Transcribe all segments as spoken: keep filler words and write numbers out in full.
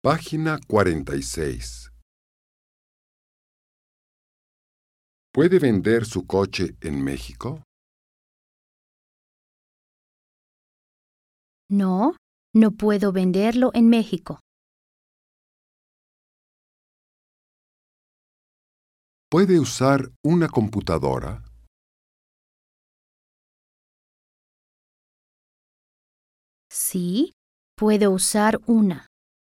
Página cuarenta y seis. ¿Puede vender su coche en México? No, no puedo venderlo en México. ¿Puede usar una computadora? Sí, puedo usar una.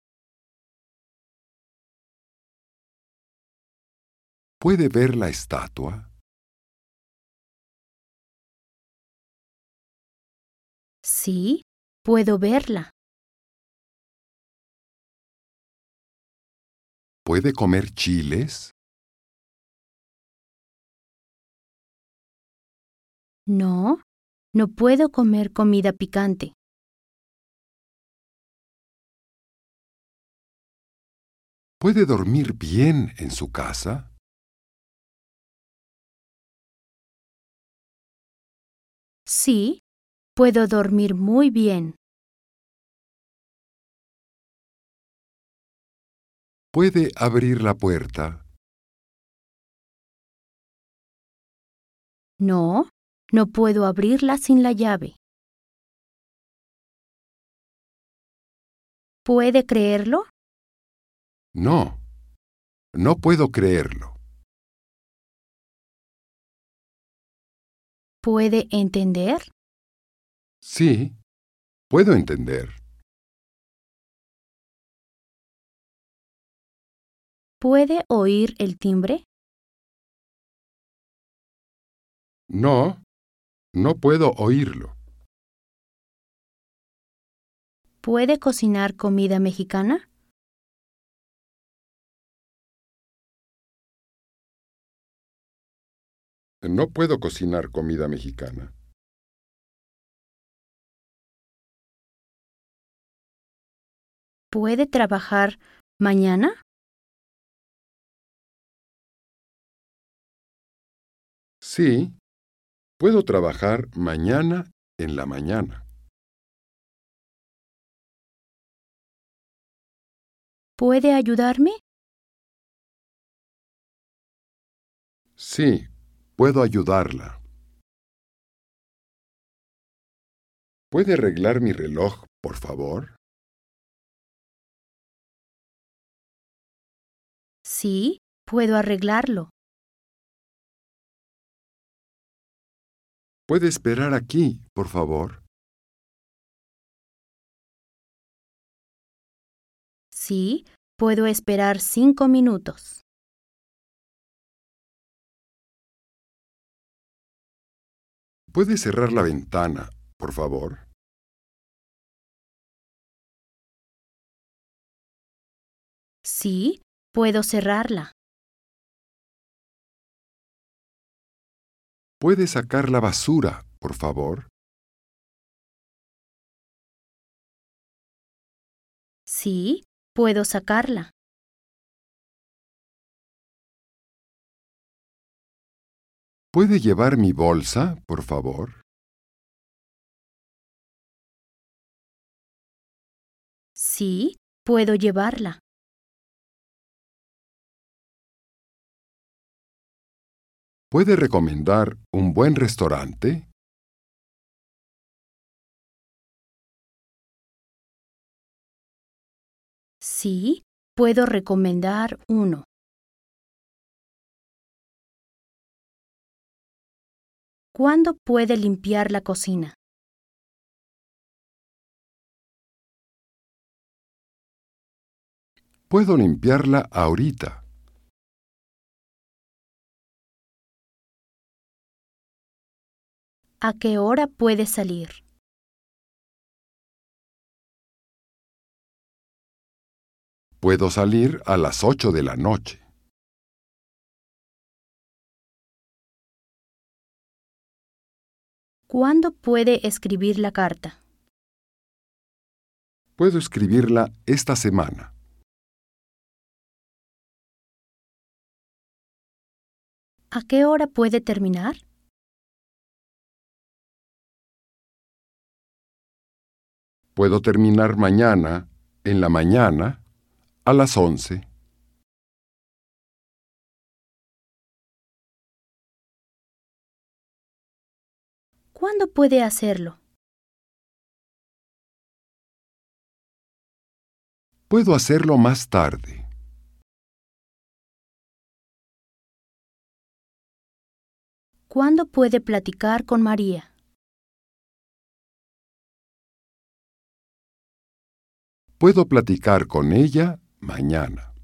¿Puede ver la estatua? Sí, puedo verla. ¿Puede comer chiles? No, no puedo comer comida picante. ¿Puede dormir bien en su casa? Sí, puedo dormir muy bien. ¿Puede abrir la puerta? No, no puedo abrirla sin la llave. ¿Puede creerlo? No, no puedo creerlo. ¿Puede entender? Sí, puedo entender. ¿Puede oír el timbre? No, no puedo oírlo. ¿Puede cocinar comida mexicana? No puedo cocinar comida mexicana. ¿Puede trabajar mañana? Sí, puedo trabajar mañana en la mañana. ¿Puede ayudarme? Sí, puedo ayudarla. ¿Puede arreglar mi reloj, por favor? Sí, puedo arreglarlo. ¿Puede esperar aquí, por favor? Sí, puedo esperar cinco minutos. ¿Puede cerrar la ventana, por favor? Sí, puedo cerrarla. ¿Puede sacar la basura, por favor? Sí, puedo sacarla. ¿Puede llevar mi bolsa, por favor? Sí, puedo llevarla. ¿Puede recomendar un buen restaurante? Sí, puedo recomendar uno. ¿Cuándo puede limpiar la cocina? Puedo limpiarla ahorita. ¿A qué hora puede salir? Puedo salir a las ocho de la noche. ¿Cuándo puede escribir la carta? Puedo escribirla esta semana. ¿A qué hora puede terminar? Puedo terminar mañana, en la mañana, A las once. ¿Cuándo puede hacerlo? Puedo hacerlo más tarde. ¿Cuándo puede platicar con María? Puedo platicar con ella mañana.